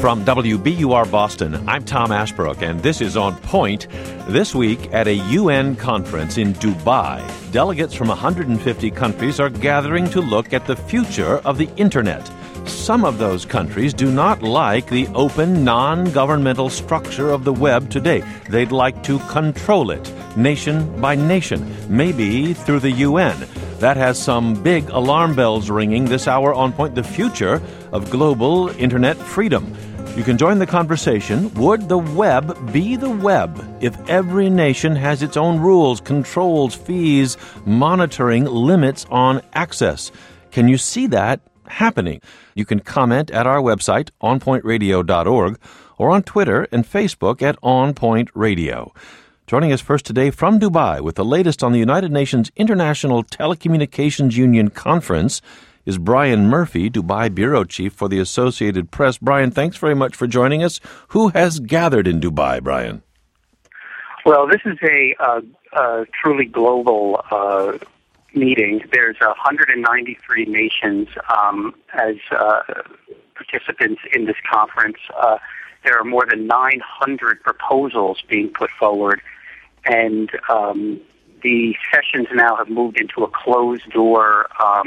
From WBUR Boston, I'm Tom Ashbrook, and this is On Point. This week at a UN conference in Dubai, delegates from 150 countries are gathering to look at the future of the Internet. Some of those countries do not like the open, non-governmental structure of the web today. They'd like to control it, nation by nation, maybe through the UN. That has some big alarm bells ringing this hour on Point, the future of global Internet freedom. You can join the conversation. Would the web be the web if every nation has its own rules, controls, fees, monitoring, limits on access? Can you see that happening? You can comment at our website, onpointradio.org, or on Twitter and Facebook at onpointradio. Joining us first today from Dubai with the latest on the United Nations International Telecommunications Union Conference is Brian Murphy, Dubai Bureau Chief for the Associated Press. Brian, thanks very much for joining us. Who has gathered in Dubai, Brian? Well, this is a truly global meeting. There's 193 nations as participants in this conference. There are more than 900 proposals being put forward, and the sessions now have moved into a closed-door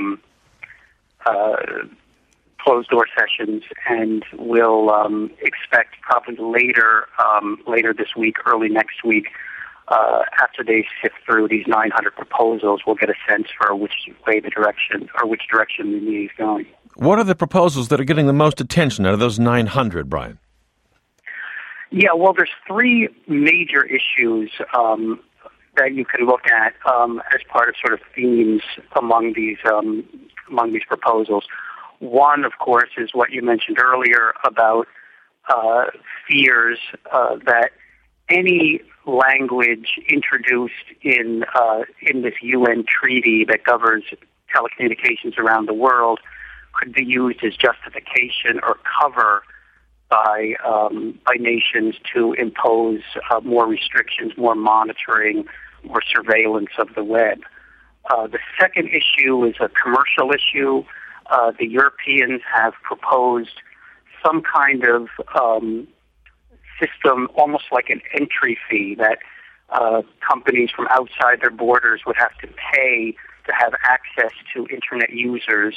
sessions, and we'll expect probably later this week, early next week, after they sift through these 900 proposals, we'll get a sense for which direction the meeting is going. What are the proposals that are getting the most attention out of those 900, Brian? Yeah, well, there's three major issues that you can look at as part of sort of themes among these proposals. One, of course, is what you mentioned earlier about fears that any language introduced in this UN treaty that governs telecommunications around the world could be used as justification or cover by nations to impose more restrictions, more monitoring, more surveillance of the web. The second issue is a commercial issue. The Europeans have proposed some kind of system, almost like an entry fee that companies from outside their borders would have to pay to have access to Internet users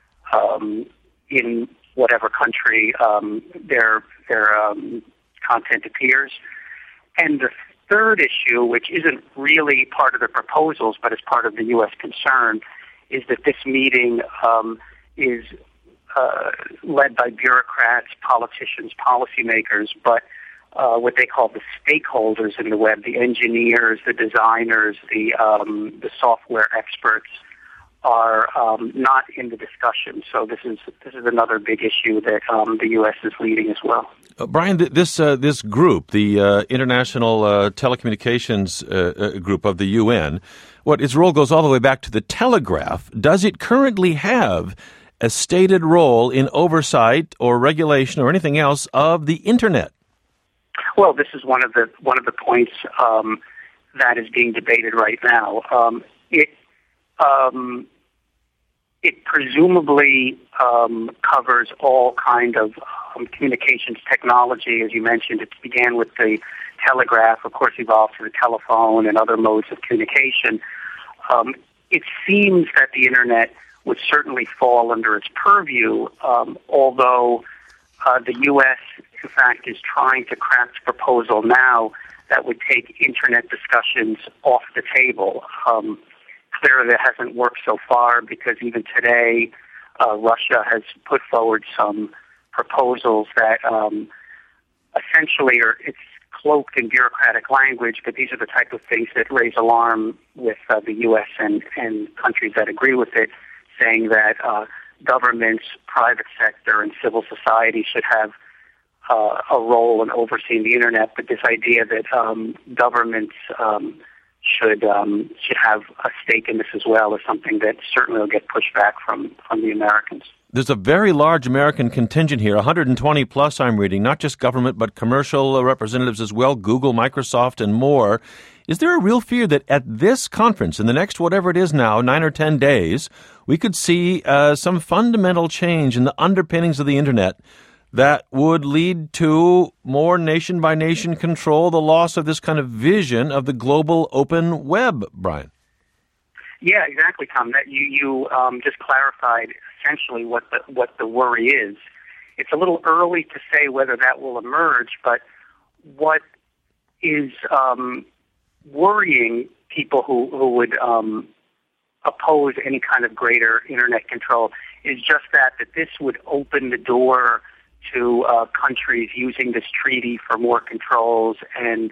in whatever country their content appears. And the third issue, which isn't really part of the proposals but is part of the U.S. concern, is that this meeting is led by bureaucrats, politicians, policymakers, but what they call the stakeholders in the web, the engineers, the designers, the software experts, are not in the discussion. So this is another big issue that the U.S. is leading as well. Brian, this group, the International Telecommunications Group of the UN, its role goes all the way back to the telegraph. Does it currently have a stated role in oversight or regulation or anything else of the Internet? Well, this is one of the points that is being debated right now. It presumably covers all kind of communications technology. As you mentioned, it began with the telegraph, of course evolved to the telephone and other modes of communication. It seems that the Internet would certainly fall under its purview, although the U.S., in fact, is trying to craft a proposal now that would take Internet discussions off the table. Clearly, that hasn't worked so far because even today, Russia has put forward some proposals that essentially it's cloaked in bureaucratic language, but these are the type of things that raise alarm with the U.S. and countries that agree with it, saying that governments, private sector, and civil society should have a role in overseeing the Internet, but this idea that governments should have a stake in this as well is something that certainly will get pushed back from the Americans. There's a very large American contingent here, 120 plus I'm reading, not just government but commercial representatives as well, Google, Microsoft, and more. Is there a real fear that at this conference, in the next whatever it is now, 9 or 10 days, we could see some fundamental change in the underpinnings of the Internet that would lead to more nation-by-nation control, the loss of this kind of vision of the global open web, Brian. Yeah, exactly, Tom. That you just clarified essentially what the worry is. It's a little early to say whether that will emerge, but what is worrying people who would oppose any kind of greater internet control is just that this would open the door to countries using this treaty for more controls and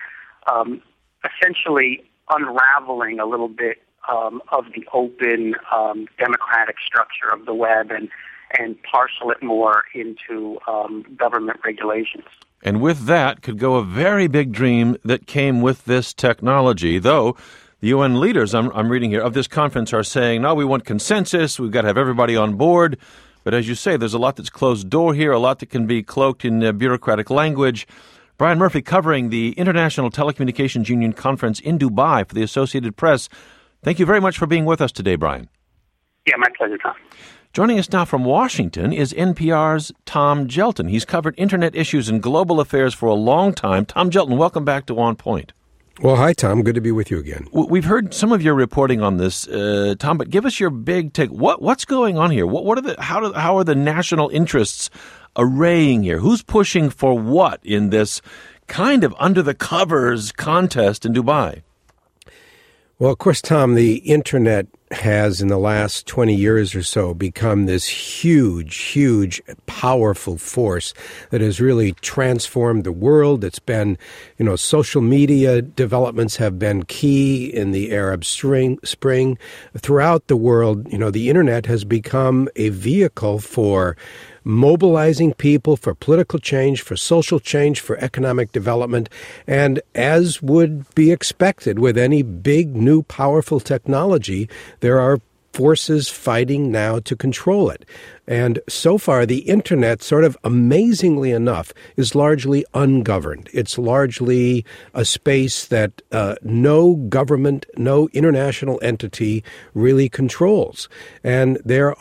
essentially unraveling a little bit of the open democratic structure of the web and parcel it more into government regulations. And with that could go a very big dream that came with this technology, though the UN leaders, I'm reading here, of this conference are saying, no, we want consensus, we've got to have everybody on board. But as you say, there's a lot that's closed door here, a lot that can be cloaked in bureaucratic language. Brian Murphy covering the International Telecommunications Union Conference in Dubai for the Associated Press. Thank you very much for being with us today, Brian. Yeah, my pleasure, Tom. Joining us now from Washington is NPR's Tom Gjelten. He's covered Internet issues and global affairs for a long time. Tom Gjelten, welcome back to On Point. Well, hi, Tom. Good to be with you again. We've heard some of your reporting on this, Tom, but give us your big take. What's going on here? How are the national interests arraying here? Who's pushing for what in this kind of under-the-covers contest in Dubai? Well, of course, Tom, the Internet has in the last 20 years or so become this huge, powerful force that has really transformed the world. It's been, social media developments have been key in the Arab Spring. Throughout the world, the Internet has become a vehicle for mobilizing people for political change, for social change, for economic development. And as would be expected with any big, new, powerful technology, there are forces fighting now to control it. And so far, the Internet, sort of amazingly enough, is largely ungoverned. It's largely a space that no government, no international entity really controls. And there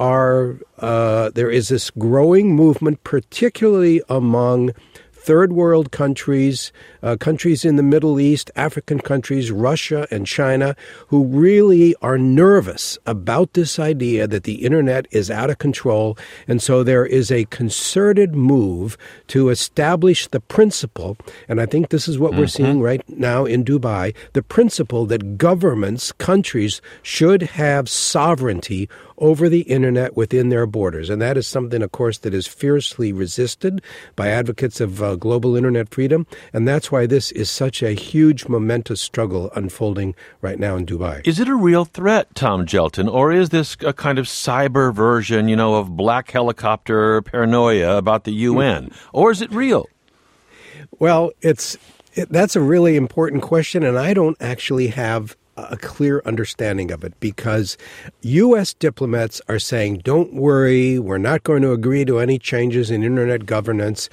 is this growing movement, particularly among third world countries, countries in the Middle East, African countries, Russia and China, who really are nervous about this idea that the Internet is out of control. And so there is a concerted move to establish the principle, and I think this is what we're seeing right now in Dubai, the principle that governments, countries, should have sovereignty over the Internet within their borders. And that is something, of course, that is fiercely resisted by advocates of global Internet freedom. And that's why this is such a huge, momentous struggle unfolding right now in Dubai. Is it a real threat, Tom Gjelten, or is this a kind of cyber version, of black helicopter paranoia about the UN? Or is it real? Well, that's a really important question, and I don't actually have a clear understanding of it, because U.S. diplomats are saying, don't worry, we're not going to agree to any changes in Internet governance,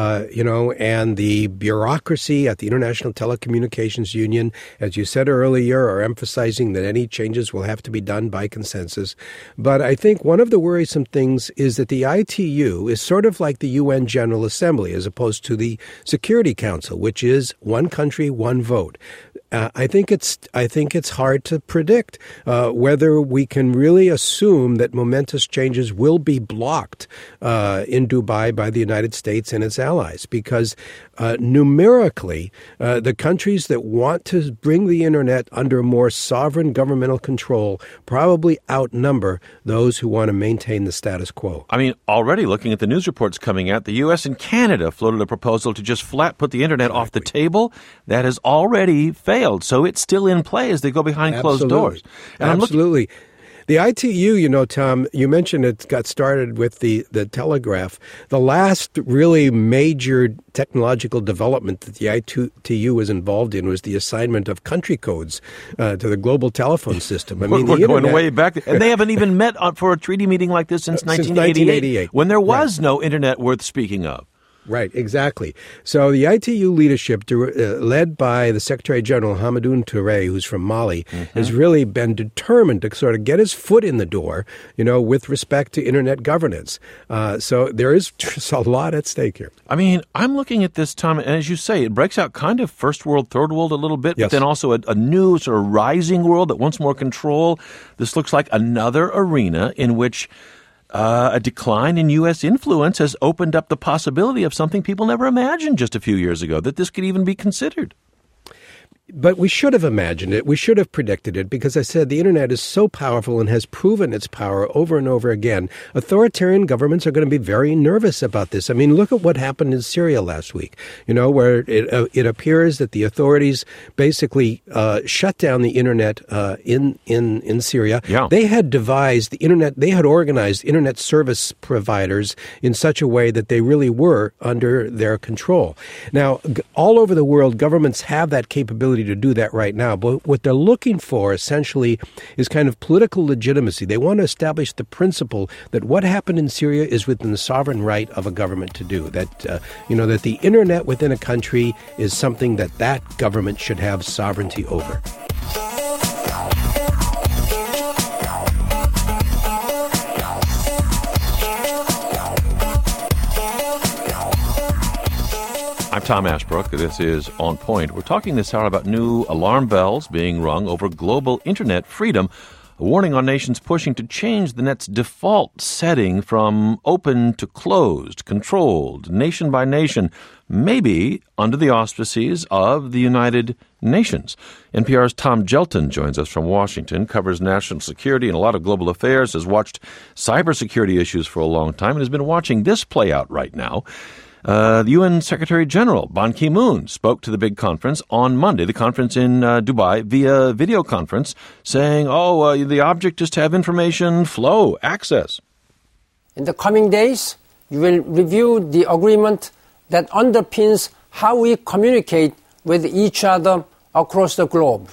and the bureaucracy at the International Telecommunications Union, as you said earlier, are emphasizing that any changes will have to be done by consensus. But I think one of the worrisome things is that the ITU is sort of like the UN General Assembly, as opposed to the Security Council, which is one country, one vote. I think it's hard to predict whether we can really assume that momentous changes will be blocked in Dubai by the United States and its allies, because numerically, the countries that want to bring the Internet under more sovereign governmental control probably outnumber those who want to maintain the status quo. I mean, already looking at the news reports coming out, the U.S. and Canada floated a proposal to just flat put the Internet off the table. That has already failed. So it's still in play as they go behind closed doors. And Absolutely. The ITU, Tom, you mentioned it got started with the telegraph. The last really major technological development that the ITU was involved in was the assignment of country codes to the global telephone system. I mean, we're going way back. And they haven't even met for a treaty meeting like this since 1988, when there was no Internet worth speaking of. Right, exactly. So the ITU leadership, led by the Secretary General Hamadoun Touré, who's from Mali, has really been determined to sort of get his foot in the door, with respect to Internet governance. So there is a lot at stake here. I mean, I'm looking at this, Tom, and as you say, it breaks out kind of first world, third world a little bit, but then also a new sort of rising world that wants more control. This looks like another arena in which a decline in U.S. influence has opened up the possibility of something people never imagined just a few years ago, that this could even be considered. But we should have imagined it. We should have predicted it because I said the Internet is so powerful and has proven its power over and over again. Authoritarian governments are going to be very nervous about this. I mean, look at what happened in Syria last week, where it appears that the authorities basically shut down the Internet in Syria. Yeah. They had devised the Internet. They had organized Internet service providers in such a way that they really were under their control. Now, all over the world, governments have that capability to do that right now. But what they're looking for essentially is kind of political legitimacy. They want to establish the principle that what happened in Syria is within the sovereign right of a government to do. That, that the Internet within a country is something that government should have sovereignty over. I'm Tom Ashbrook. This is On Point. We're talking this hour about new alarm bells being rung over global Internet freedom, a warning on nations pushing to change the net's default setting from open to closed, controlled, nation by nation, maybe under the auspices of the United Nations. NPR's Tom Gjelten joins us from Washington, covers national security and a lot of global affairs, has watched cybersecurity issues for a long time, and has been watching this play out right now. The UN Secretary General, Ban Ki-moon, spoke to the big conference on Monday, the conference in Dubai, via video conference, saying, the object is to have information flow, access. In the coming days, you will review the agreement that underpins how we communicate with each other across the globe.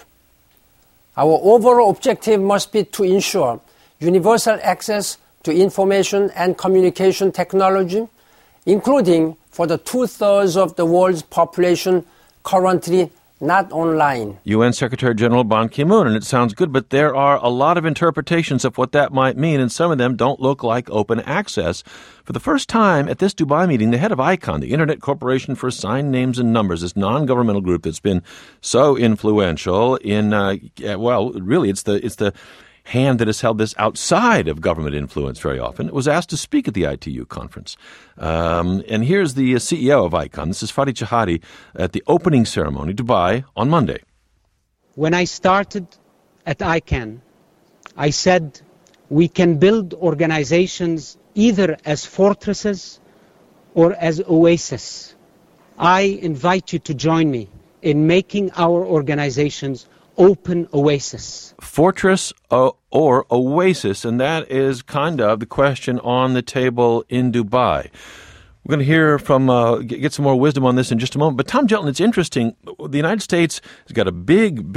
Our overall objective must be to ensure universal access to information and communication technology, including for the 2/3 of the world's population currently not online. UN Secretary General Ban Ki-moon, and it sounds good, but there are a lot of interpretations of what that might mean, and some of them don't look like open access. For the first time at this Dubai meeting, the head of ICANN, the Internet Corporation for Assigned Names and Numbers, this non-governmental group that's been so influential in, really it's the hand that has held this outside of government influence very often, was asked to speak at the ITU conference. And here's the CEO of ICANN. This is Fadi Chahadi at the opening ceremony, Dubai, on Monday. When I started at ICANN, I said we can build organizations either as fortresses or as oases. I invite you to join me in making our organizations open oasis. Fortress or oasis, and that is kind of the question on the table in Dubai. We're going to hear from, get some more wisdom on this in just a moment. But Tom Gjelten, it's interesting. The United States has got a big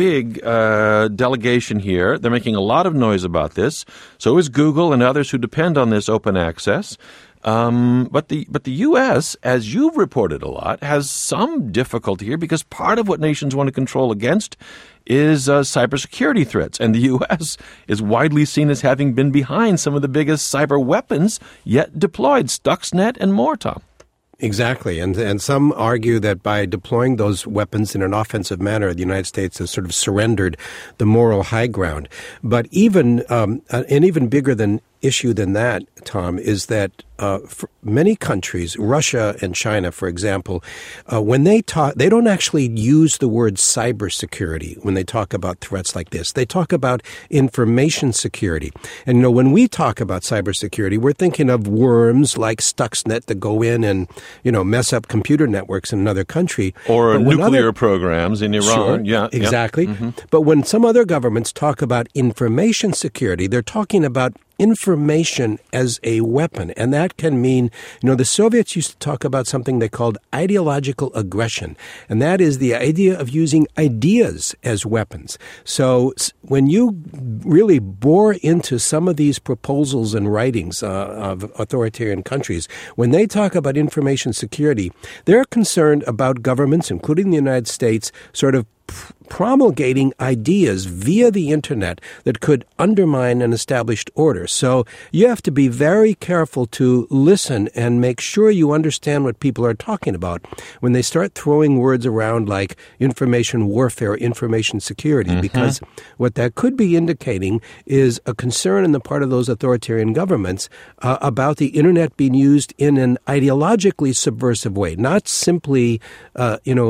delegation here. They're making a lot of noise about this. So is Google and others who depend on this open access. But the U.S., as you've reported a lot, has some difficulty here because part of what nations want to control against is cybersecurity threats. And the U.S. is widely seen as having been behind some of the biggest cyber weapons yet deployed, Stuxnet and more, Tom. Exactly. And some argue that by deploying those weapons in an offensive manner, the United States has sort of surrendered the moral high ground. But even an even bigger issue than that, Tom, is that for many countries, Russia and China, for example, when they talk, they don't actually use the word cybersecurity when they talk about threats like this. They talk about information security. And, when we talk about cybersecurity, we're thinking of worms like Stuxnet that go in and, mess up computer networks in another country. Or nuclear programs in Iran. Sure, yeah, exactly. Yeah. Mm-hmm. But when some other governments talk about information security, they're talking about information as a weapon. And that can mean, the Soviets used to talk about something they called ideological aggression. And that is the idea of using ideas as weapons. So when you really bore into some of these proposals and writings of authoritarian countries, when they talk about information security, they're concerned about governments, including the United States, sort of promulgating ideas via the internet that could undermine an established order. So you have to be very careful to listen and make sure you understand what people are talking about when they start throwing words around like information warfare, information security, because what that could be indicating is a concern on the part of those authoritarian governments about the internet being used in an ideologically subversive way, not simply, in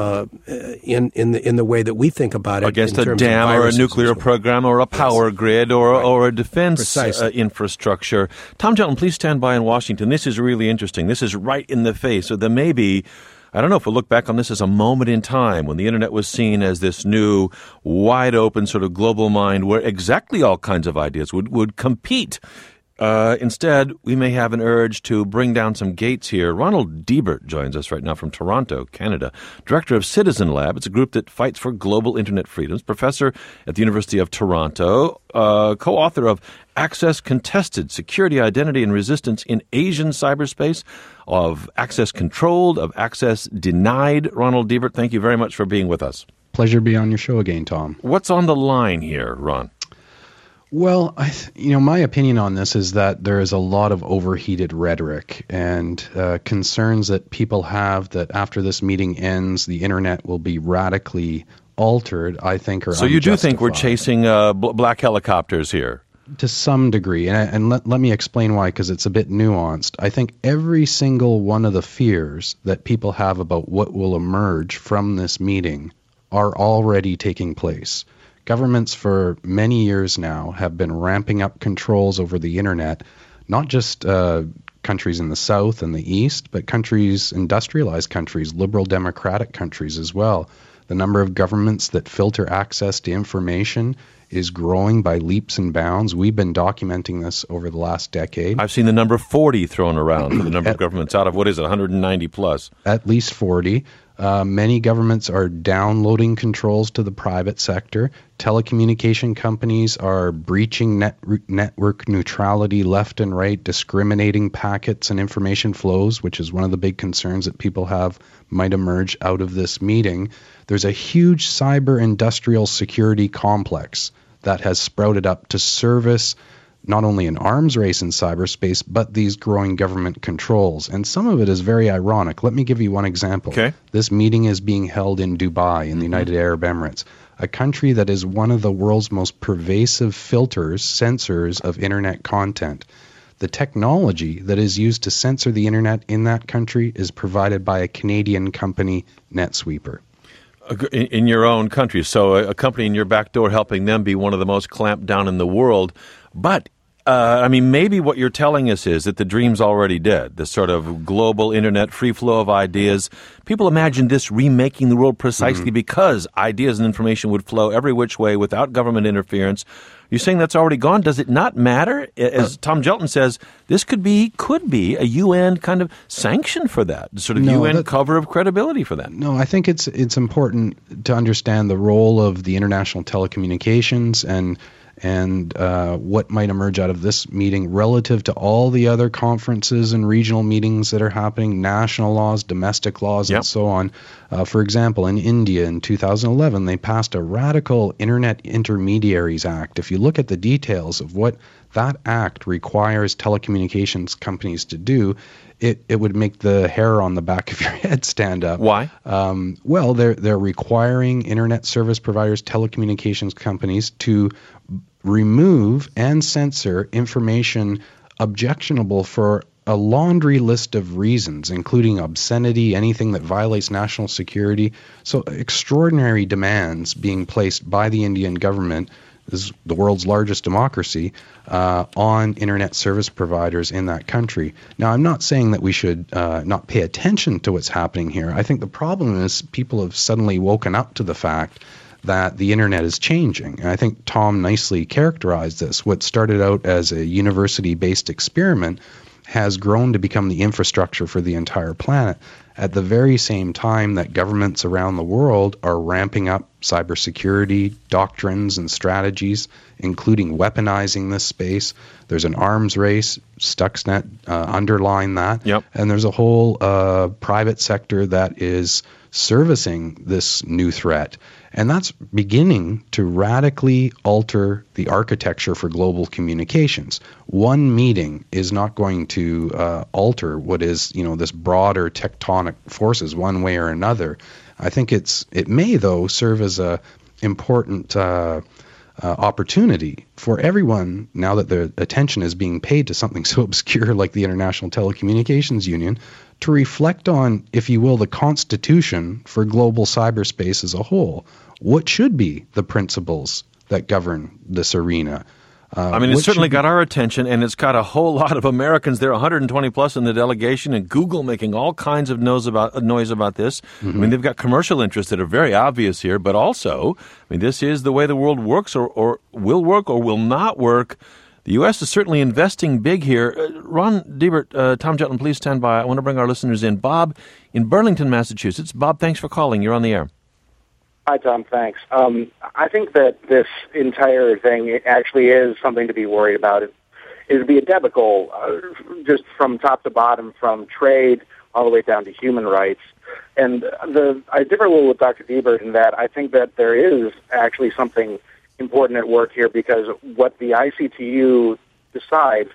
the way that we think about it. Against a dam or a nuclear program or a power grid or a defense infrastructure. Tom Gjelten, please stand by in Washington. This is really interesting. This is right in the face. So there may be, I don't know if we'll look back on this as a moment in time when the internet was seen as this new, wide open sort of global mind where exactly all kinds of ideas would compete. Instead, we may have an urge to bring down some gates here. Ronald Deibert joins us right now from Toronto, Canada, director of Citizen Lab. It's a group that fights for global internet freedoms, professor at the University of Toronto, co-author of Access Contested, Security, Identity, and Resistance in Asian Cyberspace, of Access Controlled, of Access Denied. Ronald Deibert, thank you very much for being with us. Pleasure to be on your show again, Tom. What's on the line here, Ron? Well, my opinion on this is that there is a lot of overheated rhetoric and concerns that people have that after this meeting ends, the internet will be radically altered, I think, are unjustified. So you do think we're chasing black helicopters here? To some degree, and let me explain why, because it's a bit nuanced. I think every single one of the fears that people have about what will emerge from this meeting are already taking place. Governments for many years now have been ramping up controls over the internet, not just countries in the South and the East, but countries, industrialized countries, liberal democratic countries as well. The number of governments that filter access to information is growing by leaps and bounds. We've been documenting this over the last decade. I've seen the number 40 thrown around for the number of governments out of, 190 plus? At least 40. Many governments are downloading controls to the private sector. Telecommunication companies are breaching network neutrality left and right, discriminating packets and information flows, which is one of the big concerns that people have might emerge out of this meeting. There's a huge cyber industrial security complex that has sprouted up to service not only an arms race in cyberspace, but these growing government controls. And some of it is very ironic. Let me give you one example. Okay. This meeting is being held in Dubai, in the United Arab Emirates, a country that is one of the world's most pervasive censors of internet content. The technology that is used to censor the internet in that country is provided by a Canadian company, NetSweeper. In your own country, so a company in your back door helping them be one of the most clamped down in the world. But, maybe what you're telling us is that the dream's already dead, this sort of global internet free flow of ideas. People imagine this remaking the world precisely because ideas and information would flow every which way without government interference. You're saying that's already gone? Does it not matter? As Tom Gjelten says, this could be a UN kind of sanction for that, sort of UN cover of credibility for that. No, I think it's important to understand the role of the international telecommunications and what might emerge out of this meeting relative to all the other conferences and regional meetings that are happening, national laws, domestic laws, and so on. For example, in India in 2011, they passed a radical Internet Intermediaries Act. If you look at the details of what that act requires telecommunications companies to do, it would make the hair on the back of your head stand up. Why? Well, they're requiring internet service providers, telecommunications companies to remove and censor information objectionable for a laundry list of reasons, including obscenity, anything that violates national security. So extraordinary demands being placed by the Indian government, this is the world's largest democracy, on internet service providers in that country. Now, I'm not saying that we should not pay attention to what's happening here. I think the problem is people have suddenly woken up to the fact that the internet is changing. And I think Tom nicely characterized this. What started out as a university-based experiment has grown to become the infrastructure for the entire planet. At the very same time that governments around the world are ramping up cybersecurity doctrines and strategies, including weaponizing this space, there's an arms race. Stuxnet underlined that. Yep. And there's a whole private sector that is servicing this new threat. And that's beginning to radically alter the architecture for global communications. One meeting is not going to alter what is, this broader tectonic forces one way or another. I think it may, though, serve as a important opportunity for everyone, now that the attention is being paid to something so obscure like the International Telecommunications Union, to reflect on, if you will, the constitution for global cyberspace as a whole. What should be the principles that govern this arena? It's certainly got our attention, and it's got a whole lot of Americans there, 120 plus in the delegation, and Google making all kinds of noise about this. Mm-hmm. They've got commercial interests that are very obvious here, but also, this is the way the world works or will work or will not work. The U.S. is certainly investing big here. Ron Deibert, Tom Jutland, please stand by. I want to bring our listeners in. Bob in Burlington, Massachusetts. Bob, thanks for calling. You're on the air. Hi, Tom. Thanks. I think that this entire thing actually is something to be worried about. It would be a debacle, just from top to bottom, from trade all the way down to human rights. And I differ a little with Dr. Deibert in that I think that there is actually something important at work here, because what the ICTU decides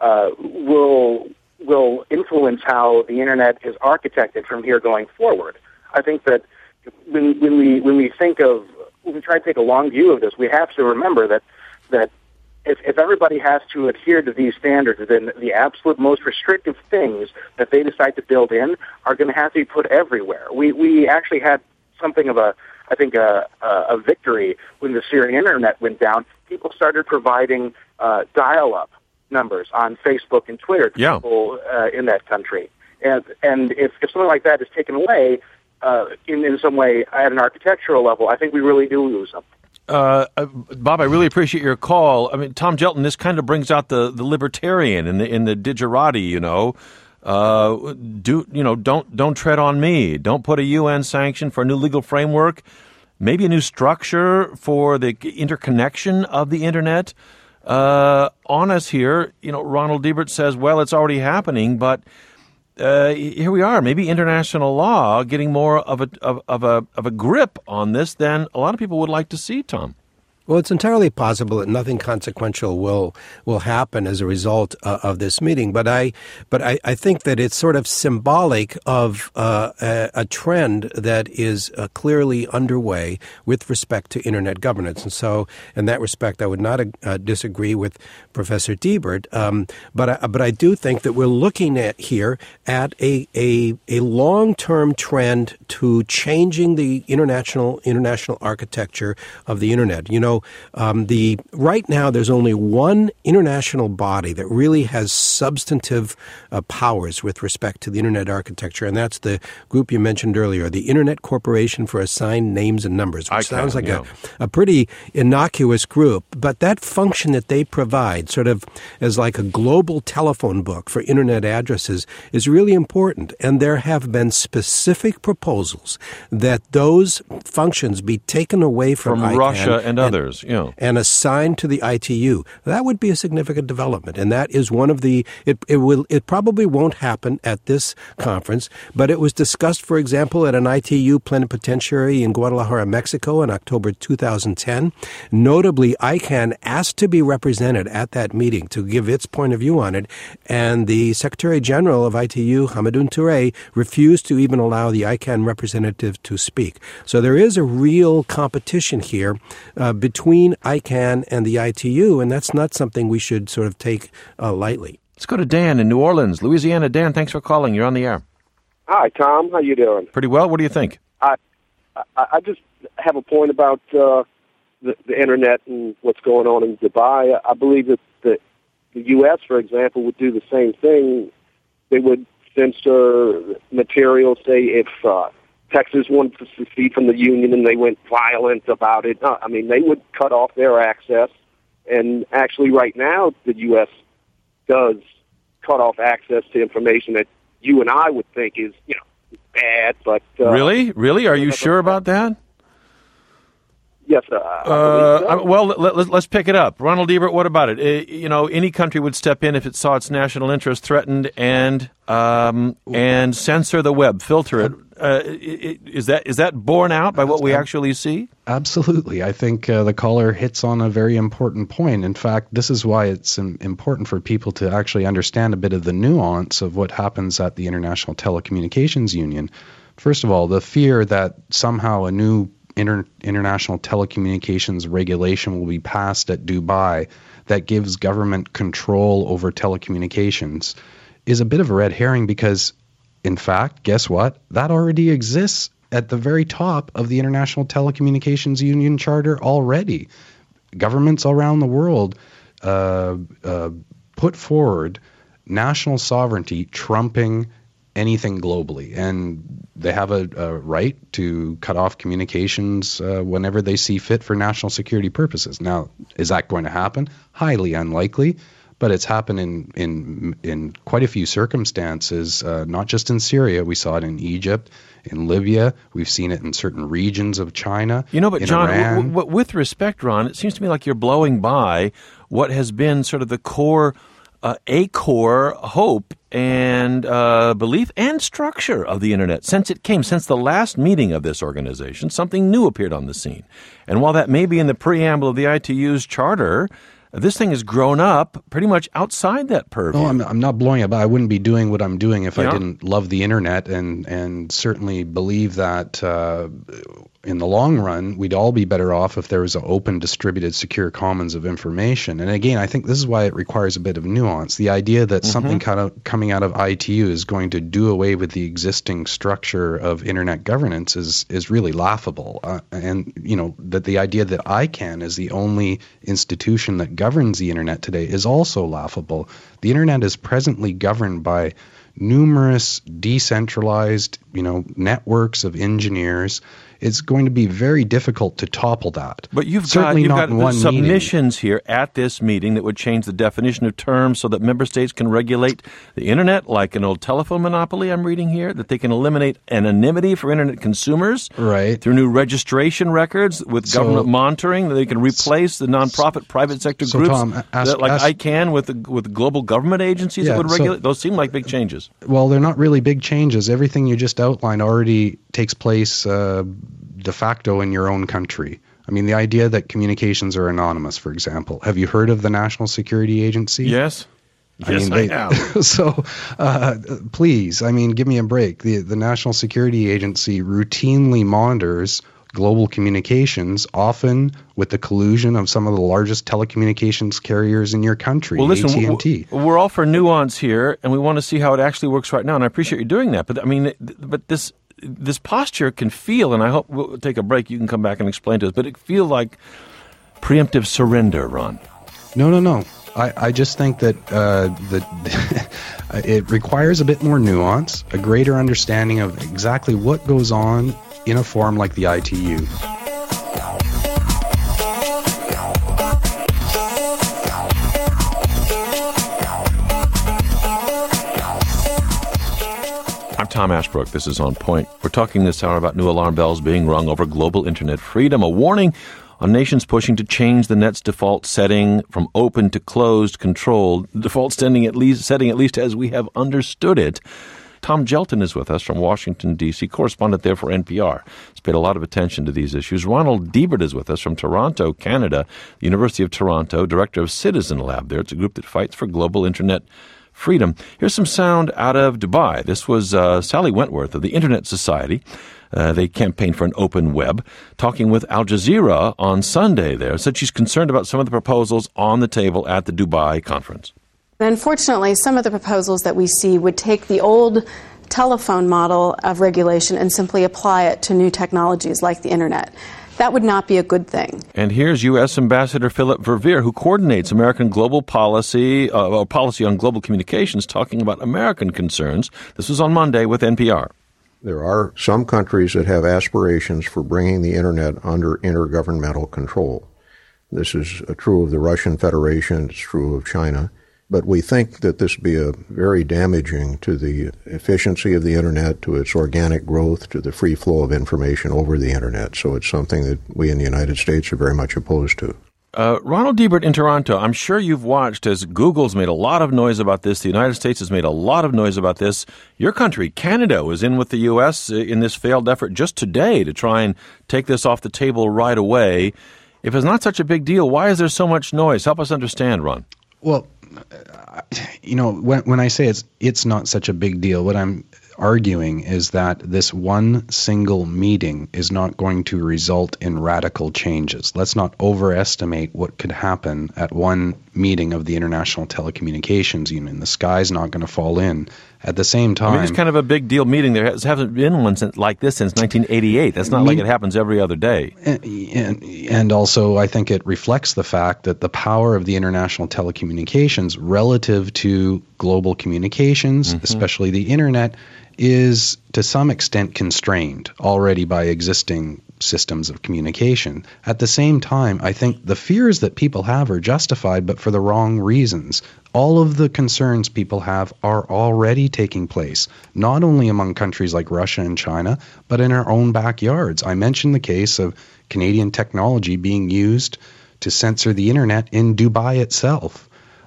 will influence how the internet is architected from here going forward. I think that when we try to take a long view of this, we have to remember that if everybody has to adhere to these standards, then the absolute most restrictive things that they decide to build in are going to have to be put everywhere. We actually had something of a victory when the Syrian internet went down. People started providing dial-up numbers on Facebook and Twitter to people in that country. And if something like that is taken away in some way at an architectural level, I think we really do lose something. Bob, I really appreciate your call. Tom Jutland, this kind of brings out the libertarian in the digerati, don't tread on me. Don't put a UN sanction for a new legal framework. Maybe a new structure for the interconnection of the internet. On us here, Ronald Deibert says, well, it's already happening, but here we are. Maybe international law getting more of a grip on this than a lot of people would like to see, Tom. Well, it's entirely possible that nothing consequential will happen as a result of this meeting. But I think that it's sort of symbolic of a trend that is clearly underway with respect to internet governance. And so, in that respect, I would not disagree with Professor Deibert. But I do think that we're looking at a long-term trend to changing the international architecture of the internet. Right now there's only one international body that really has substantive powers with respect to the internet architecture, and that's the group you mentioned earlier, the Internet Corporation for Assigned Names and Numbers, which sounds like a pretty innocuous group, but that function that they provide, sort of as like a global telephone book for internet addresses, is really important. And there have been specific proposals that those functions be taken away from ICANN Russia and others, and assigned to the ITU. That would be a significant development, and that is one of the. It probably won't happen at this conference, but it was discussed, for example, at an ITU plenipotentiary in Guadalajara, Mexico, in October 2010. Notably, ICANN asked to be represented at that meeting to give its point of view on it, and the Secretary General of ITU, Hamadoun Touré, refused to even allow the ICANN representative to speak. So there is a real competition here between ICANN and the ITU, and that's not something we should sort of take lightly. Let's go to Dan in New Orleans, Louisiana. Dan, thanks for calling. You're on the air. Hi, Tom. How you doing? Pretty well. What do you think? I just have a point about the internet and what's going on in Dubai. I believe that the U.S., for example, would do the same thing. They would censor material, say if Texas wanted to secede from the Union and they went violent about it. I mean, they would cut off their access. And actually right now, the U.S. does cut off access to information that you and I would think is, bad. But Really? Are you sure about that? Yes, I believe so. Well, let's pick it up. Ronald Ebert, what about it? Any country would step in if it saw its national interest threatened and censor the web, filter it. Is that borne out by what we actually see? Absolutely. I think the caller hits on a very important point. In fact, this is why it's important for people to actually understand a bit of the nuance of what happens at the International Telecommunications Union. First of all, the fear that somehow a new international telecommunications regulation will be passed at Dubai that gives government control over telecommunications is a bit of a red herring because, in fact, guess what? That already exists at the very top of the International Telecommunications Union Charter already. Governments around the world put forward national sovereignty trumping anything globally, and they have a right to cut off communications whenever they see fit for national security purposes. Now, is that going to happen? Highly unlikely, but it's happened in quite a few circumstances, not just in Syria. We saw it in Egypt, in Libya. We've seen it in certain regions of China. But John, with respect, Ron, it seems to me like you're blowing by what has been sort of the core hope and belief and structure of the Internet since the last meeting of this organization. Something new appeared on the scene. And while that may be in the preamble of the ITU's charter, this thing has grown up pretty much outside that purview. Oh, I'm not blowing up. I wouldn't be doing what I'm doing if I didn't love the Internet and certainly believe that in the long run, we'd all be better off if there was an open, distributed, secure commons of information. And again, I think this is why it requires a bit of nuance. The idea that something kind of coming out of ITU is going to do away with the existing structure of Internet governance is really laughable. And that the idea that ICANN is the only institution that governs the Internet today is also laughable. The Internet is presently governed by numerous decentralized, networks of engineers. It's going to be very difficult to topple that. But you've got the submissions here at this meeting that would change the definition of terms so that member states can regulate the Internet like an old telephone monopoly, I'm reading here, that they can eliminate anonymity for Internet consumers through new registration records with government monitoring, that they can replace the nonprofit private sector groups like ICANN with global government agencies that would regulate. Those seem like big changes. Well, they're not really big changes. Everything you just outlined already takes place de facto in your own country. I mean, the idea that communications are anonymous, for example. Have you heard of the National Security Agency? Yes. I have. So, please, give me a break. The National Security Agency routinely monitors global communications, often with the collusion of some of the largest telecommunications carriers in your country, well, listen, AT&T. We're all for nuance here, and we want to see how it actually works right now, and I appreciate you doing that. But this posture can feel, and I hope we'll take a break, you can come back and explain to us, but it feels like preemptive surrender, Ron. No. I just think that it requires a bit more nuance, a greater understanding of exactly what goes on in a forum like the ITU. I'm Tom Ashbrook. This is On Point. We're talking this hour about new alarm bells being rung over global Internet freedom, a warning on nations pushing to change the net's default setting from open to closed controlled, default setting at least as we have understood it. Tom Gelton is with us from Washington, D.C., correspondent there for NPR. He's paid a lot of attention to these issues. Ronald Ebert is with us from Toronto, Canada, the University of Toronto, director of Citizen Lab there. It's a group that fights for global Internet freedom. Here's some sound out of Dubai. This was Sally Wentworth of the Internet Society. They campaigned for an open web, talking with Al Jazeera on Sunday there. Said she's concerned about some of the proposals on the table at the Dubai conference. Unfortunately, some of the proposals that we see would take the old telephone model of regulation and simply apply it to new technologies like the Internet. That would not be a good thing. And here's U.S. Ambassador Philip Verveer, who coordinates American global policy on global communications, talking about American concerns. This was on Monday with NPR. There are some countries that have aspirations for bringing the Internet under intergovernmental control. This is true of the Russian Federation, it's true of China. But we think that this would be very damaging to the efficiency of the Internet, to its organic growth, to the free flow of information over the Internet. So it's something that we in the United States are very much opposed to. Ronald Deibert in Toronto, I'm sure you've watched as Google's made a lot of noise about this. The United States has made a lot of noise about this. Your country, Canada, was in with the U.S. in this failed effort just today to try and take this off the table right away. If it's not such a big deal, why is there so much noise? Help us understand, Ron. Well, when I say it's not such a big deal, what I'm arguing is that this one single meeting is not going to result in radical changes. Let's not overestimate what could happen at one meeting of the International Telecommunications Union. The sky's not going to fall in. At the same time, I mean, it's kind of a big deal meeting. There hasn't been one like this since 1988. That's not like it happens every other day. And also, I think it reflects the fact that the power of the international telecommunications relative to global communications, especially the Internet, is to some extent constrained already by existing systems of communication. At the same time, I think the fears that people have are justified, but for the wrong reasons. All of the concerns people have are already taking place, not only among countries like Russia and China, but in our own backyards. I mentioned the case of Canadian technology being used to censor the Internet in Dubai itself.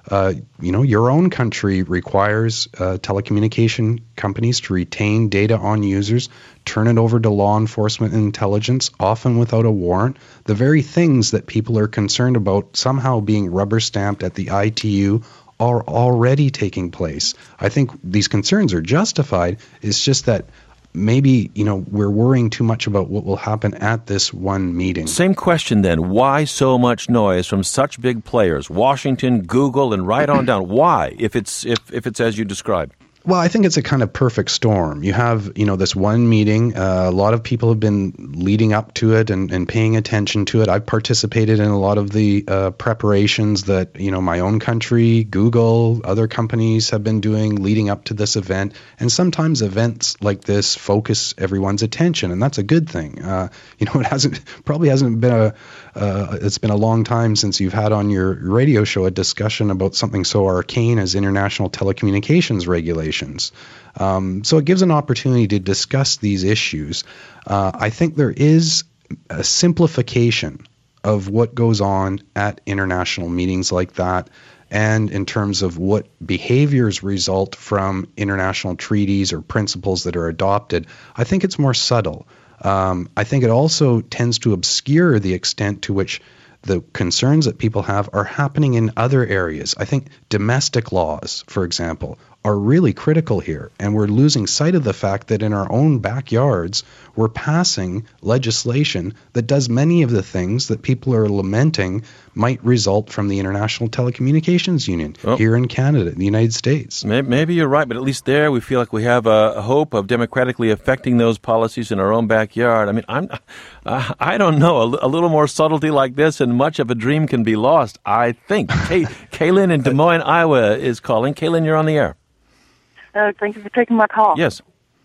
Your own country requires telecommunication companies to retain data on users, turn it over to law enforcement and intelligence, often without a warrant. The very things that people are concerned about somehow being rubber stamped at the ITU are already taking place. I think these concerns are justified. It's just that maybe, we're worrying too much about what will happen at this one meeting. Same question then. Why so much noise from such big players? Washington, Google, and right on down. Why, if it's as you described? Well, I think it's a kind of perfect storm. You have, this one meeting. A lot of people have been leading up to it and paying attention to it. I've participated in a lot of the preparations that, my own country, Google, other companies have been doing leading up to this event. And sometimes events like this focus everyone's attention, and that's a good thing. It probably hasn't been it's been a long time since you've had on your radio show a discussion about something so arcane as international telecommunications regulations. So it gives an opportunity to discuss these issues. I think there is a simplification of what goes on at international meetings like that, and in terms of what behaviors result from international treaties or principles that are adopted. I think it's more subtle. I think it also tends to obscure the extent to which the concerns that people have are happening in other areas. I think domestic laws, for example, are really critical here, and we're losing sight of the fact that in our own backyards, we're passing legislation that does many of the things that people are lamenting might result from the International Telecommunications Union here in Canada, in the United States. Maybe you're right, but at least there we feel like we have a hope of democratically affecting those policies in our own backyard. I mean, I don't know. A little more subtlety like this and much of a dream can be lost, I think. Kaylin in Des Moines, Iowa is calling. Kaylin, you're on the air. Thank you for taking my call. Yes.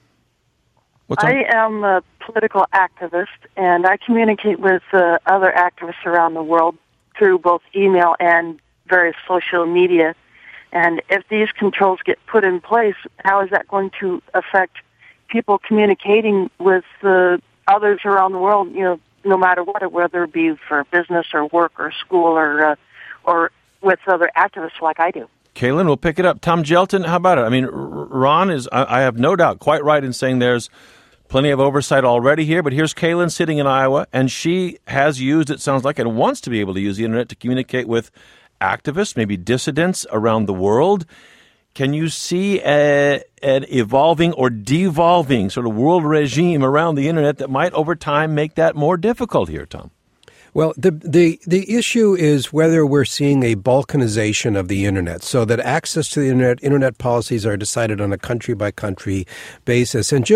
I am a political activist, and I communicate with other activists around the world through both email and various social media. And if these controls get put in place, how is that going to affect people communicating with others around the world, no matter what, whether it be for business or work or school or with other activists like I do? Kaylin, we'll pick it up. Tom Gelton, how about it? I mean, Ron is, I have no doubt, quite right in saying there's plenty of oversight already here, but here's Kaylin sitting in Iowa, and she has used, it sounds like, and wants to be able to use the Internet to communicate with activists, maybe dissidents around the world. Can you see an evolving or devolving sort of world regime around the Internet that might over time make that more difficult here, Tom? Well, the issue is whether we're seeing a balkanization of the Internet, so that access to the Internet policies are decided on a country-by-country basis. And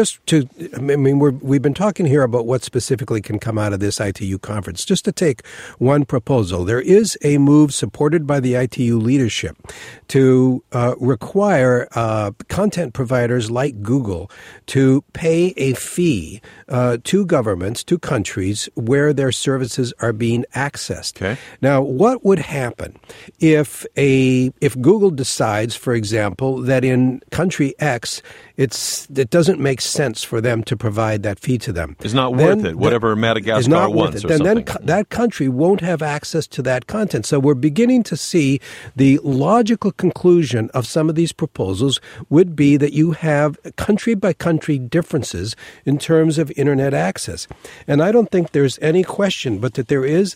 we've been talking here about what specifically can come out of this ITU conference. Just to take one proposal, there is a move supported by the ITU leadership to require content providers like Google to pay a fee to governments, to countries where their services are being accessed. Okay. Now, what would happen if Google decides, for example, that in country X it doesn't make sense for them to provide that fee to them? It's not worth it, whatever Madagascar wants or something. Then that country won't have access to that content. So we're beginning to see the logical conclusion of some of these proposals would be that you have country-by-country differences in terms of Internet access. And I don't think there's any question but that there is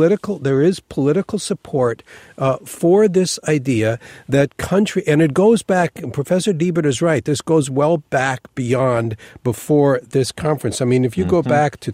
political support for this idea that country, and it goes back, and Professor Diebert is right, this goes well back beyond before this conference. I mean, if you go back to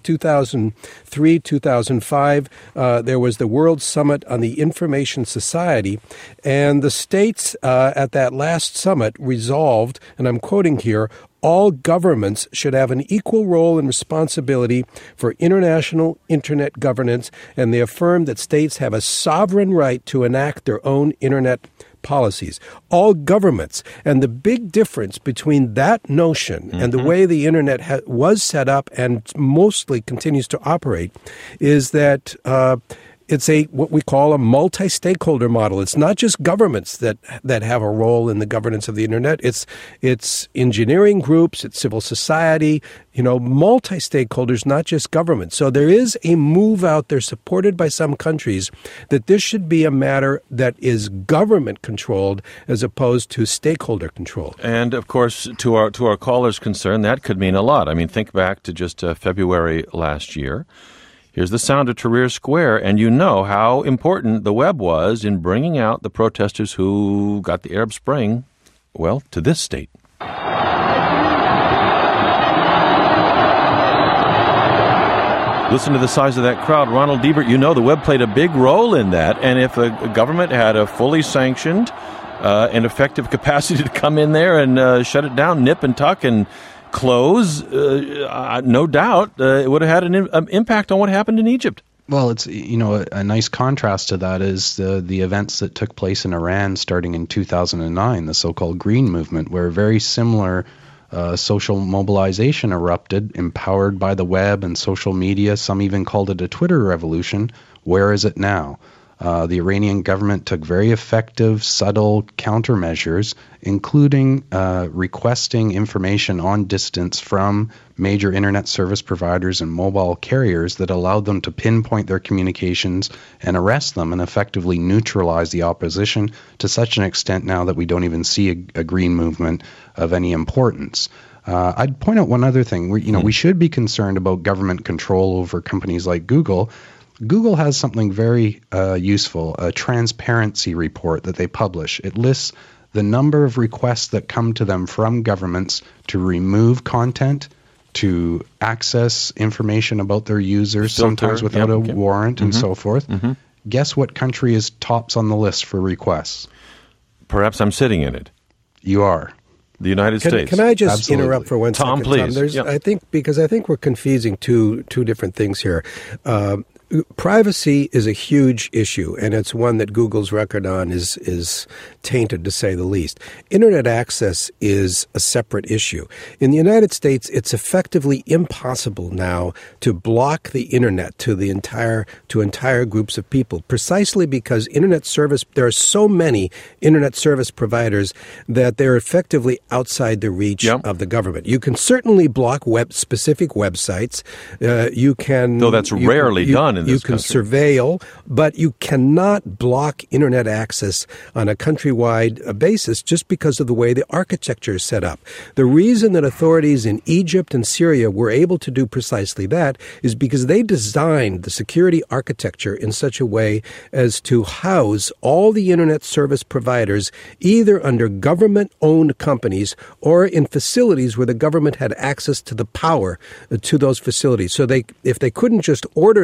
2003, 2005, there was the World Summit on the Information Society, and the states at that last summit resolved, and I'm quoting here, all governments should have an equal role and responsibility for international Internet governance, and they affirmed that states have a sovereign right to enact their own Internet policies. All governments. And the big difference between that notion and the way the Internet was set up and mostly continues to operate is that it's what we call a multi-stakeholder model. It's not just governments that have a role in the governance of the Internet. It's engineering groups, it's civil society, multi-stakeholders, not just government. So there is a move out there supported by some countries that this should be a matter that is government controlled as opposed to stakeholder controlled. And of course, to our callers' concern, that could mean a lot. I mean, think back to just February last year. Here's the sound of Tahrir Square, and you know how important the web was in bringing out the protesters who got the Arab Spring, well, to this state. Listen to the size of that crowd. Ronald Diebert, the web played a big role in that, and if a government had a fully sanctioned and effective capacity to come in there and shut it down, nip and tuck and close, no doubt, it would have had an impact on what happened in Egypt. Well, it's a nice contrast to that is the events that took place in Iran starting in 2009, the so-called Green Movement, where very similar social mobilization erupted, empowered by the web and social media. Some even called it a Twitter revolution. Where is it now? The Iranian government took very effective, subtle countermeasures, including requesting information on distance from major internet service providers and mobile carriers that allowed them to pinpoint their communications and arrest them and effectively neutralize the opposition to such an extent now that we don't even see a green movement of any importance. I'd point out one other thing. We should be concerned about government control over companies like Google. Google has something very useful, a transparency report that they publish. It lists the number of requests that come to them from governments to remove content, to access information about their users, sometimes without a warrant and so forth. Guess what country is tops on the list for requests? Perhaps I'm sitting in it. You are. The United States. Can I just interrupt for one second? Tom, please. Tom, I think we're confusing two different things here. Privacy is a huge issue, and it's one that Google's record on is tainted, to say the least. Internet access is a separate issue. In the United States, it's effectively impossible now to block the Internet to entire groups of people, precisely because there are so many Internet service providers that they're effectively outside the reach of the government. You can certainly block specific websites. You can, though that's rarely done. You can surveil, but you cannot block Internet access on a countrywide basis just because of the way the architecture is set up. The reason that authorities in Egypt and Syria were able to do precisely that is because they designed the security architecture in such a way as to house all the Internet service providers either under government-owned companies or in facilities where the government had access to the power to those facilities. So if they couldn't just order the Internet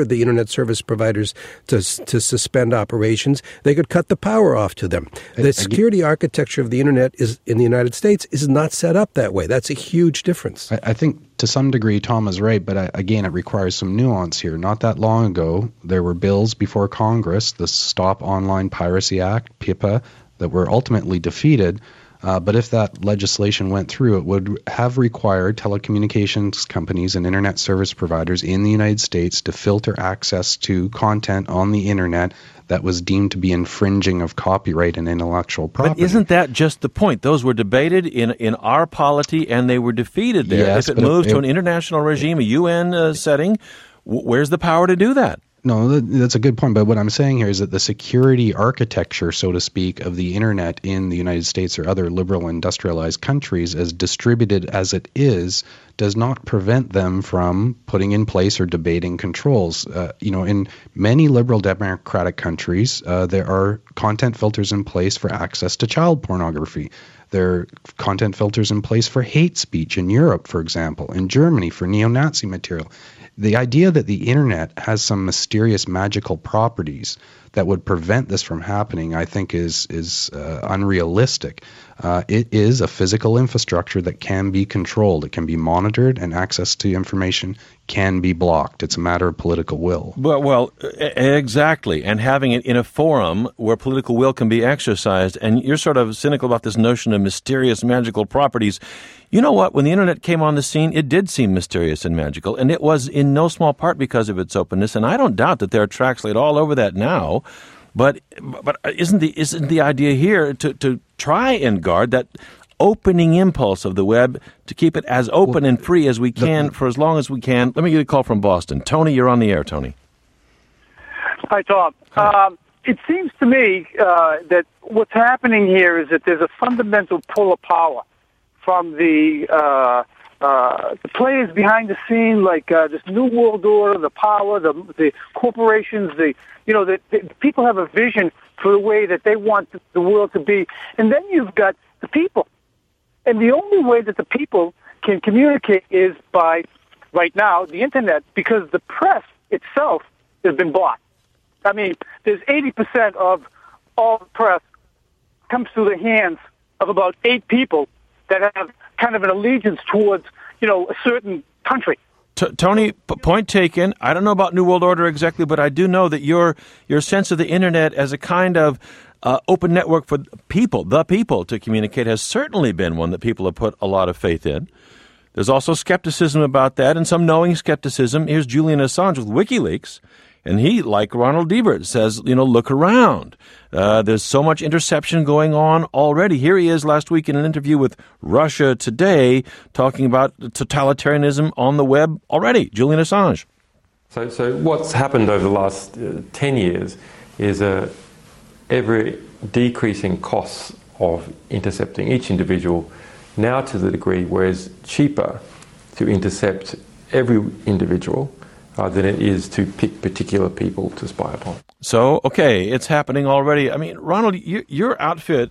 internet service providers to suspend operations. They could cut the power off to them. The security architecture of the internet in the United States is not set up that way. That's a huge difference. I think to some degree Tom is right, but again, it requires some nuance here. Not that long ago, there were bills before Congress, the Stop Online Piracy Act, PIPA, that were ultimately defeated. But if that legislation went through, it would have required telecommunications companies and internet service providers in the United States to filter access to content on the internet that was deemed to be infringing of copyright and intellectual property. But isn't that just the point? Those were debated in our polity, and they were defeated there. Yes, if it moves to an international regime, a UN setting, where's the power to do that? No, that's a good point. But what I'm saying here is that the security architecture, so to speak, of the internet in the United States or other liberal industrialized countries, as distributed as it is, does not prevent them from putting in place or debating controls. In many liberal democratic countries, there are content filters in place for access to child pornography. There are content filters in place for hate speech in Europe, for example, in Germany for neo-Nazi material. The idea that the internet has some mysterious magical properties that would prevent this from happening, I think, is unrealistic. It is a physical infrastructure that can be controlled. It can be monitored, and access to information can be blocked. It's a matter of political will. Well, exactly. And having it in a forum where political will can be exercised. And you're sort of cynical about this notion of mysterious, magical properties. You know what? When the internet came on the scene, it did seem mysterious and magical. And it was in no small part because of its openness. And I don't doubt that there are tracks laid all over that now. But isn't the idea here to try and guard that opening impulse of the web, to keep it as open and free as we can for as long as we can? Let me get a call from Boston. Tony, you're on the air, Tony. Hi, Tom. It seems to me that what's happening here is that there's a fundamental pull of power from the players behind the scene, like this New World Order, the power, the corporations, the people have a vision for the way that they want the world to be. And then you've got the people. And the only way that the people can communicate is by, right now, the internet, because the press itself has been blocked. I mean, there's 80% of all the press comes through the hands of about 8 people that have kind of an allegiance towards, a certain country. Tony, point taken. I don't know about New World Order exactly, but I do know that your sense of the internet as a kind of open network for the people to communicate has certainly been one that people have put a lot of faith in. There's also skepticism about that, and some knowing skepticism. Here's Julian Assange with WikiLeaks, and he, like Ronald Ebert, says, look around. There's so much interception going on already. Here he is last week in an interview with Russia Today talking about totalitarianism on the web already. Julian Assange. So what's happened over the last 10 years is ever decreasing costs of intercepting each individual, now to the degree where it's cheaper to intercept every individual than it is to pick particular people to spy upon. So, okay, it's happening already. I mean, Ronald, your outfit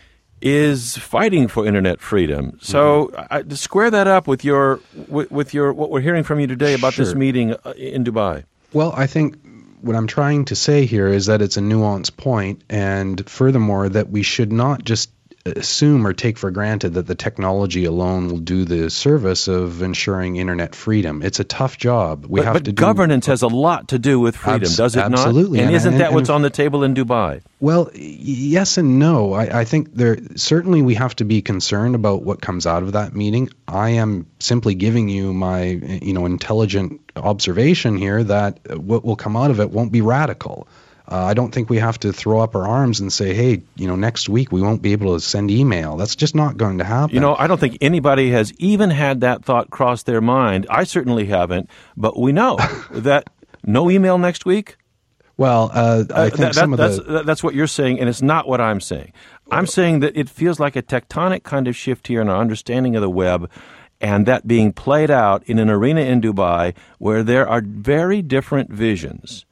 is fighting for internet freedom. So, square that up with your what we're hearing from you today about this meeting in Dubai. Well, I think what I'm trying to say here is that it's a nuanced point, and furthermore, that we should not just assume or take for granted that the technology alone will do the service of ensuring internet freedom. It's a tough job. But governance has a lot to do with freedom, does it not? Absolutely. And isn't that what's on the table in Dubai? Well, yes and no. I think certainly we have to be concerned about what comes out of that meeting. I am simply giving you my intelligent observation here that what will come out of it won't be radical. I don't think we have to throw up our arms and say, hey, next week we won't be able to send email. That's just not going to happen. I don't think anybody has even had that thought cross their mind. I certainly haven't. But we know that no email next week. Well, I think that's what you're saying, and it's not what I'm saying. I'm saying that it feels like a tectonic kind of shift here in our understanding of the web, and that being played out in an arena in Dubai where there are very different visions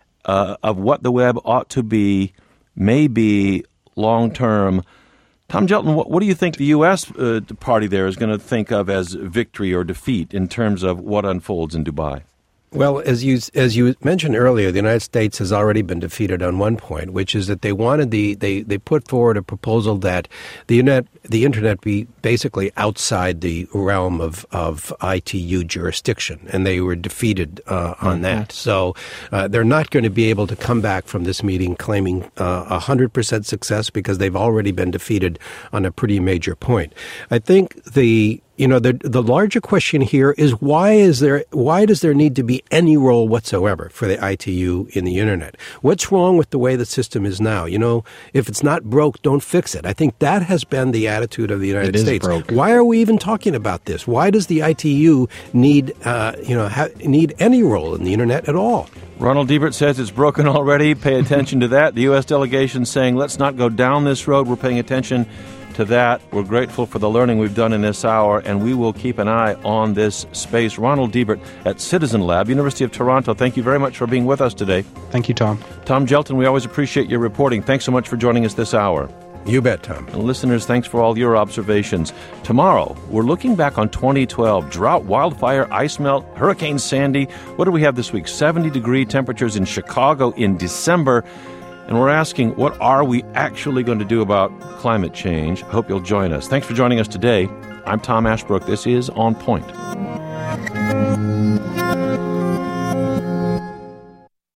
of what the web ought to be, may be long-term. Tom Gelton, what do you think the U.S. Party there is going to think of as victory or defeat in terms of what unfolds in Dubai? Well, as you mentioned earlier, the United States has already been defeated on one point, which is that they wanted they put forward a proposal that the internet be basically outside the realm of ITU jurisdiction, and they were defeated on that. So they're not going to be able to come back from this meeting claiming 100% success because they've already been defeated on a pretty major point. I think the larger question here is why does there need to be any role whatsoever for the ITU in the internet? What's wrong with the way the system is now? If it's not broke, don't fix it. I think that has been the attitude of the United States. Broke. Why are we even talking about this? Why does the ITU need any role in the internet at all? Ronald Deibert says it's broken already. Pay attention to that. The U.S. delegation saying, let's not go down this road. We're paying attention to that. We're grateful for the learning we've done in this hour, and we will keep an eye on this space. Ronald Deibert at Citizen Lab, University of Toronto, thank you very much for being with us today. Thank you, Tom. Tom Gelton, we always appreciate your reporting. Thanks so much for joining us this hour. You bet, Tom. And listeners, thanks for all your observations. Tomorrow, we're looking back on 2012. Drought, wildfire, ice melt, Hurricane Sandy. What do we have this week? 70-degree temperatures in Chicago in December. And we're asking, what are we actually going to do about climate change? I hope you'll join us. Thanks for joining us today. I'm Tom Ashbrook. This is On Point.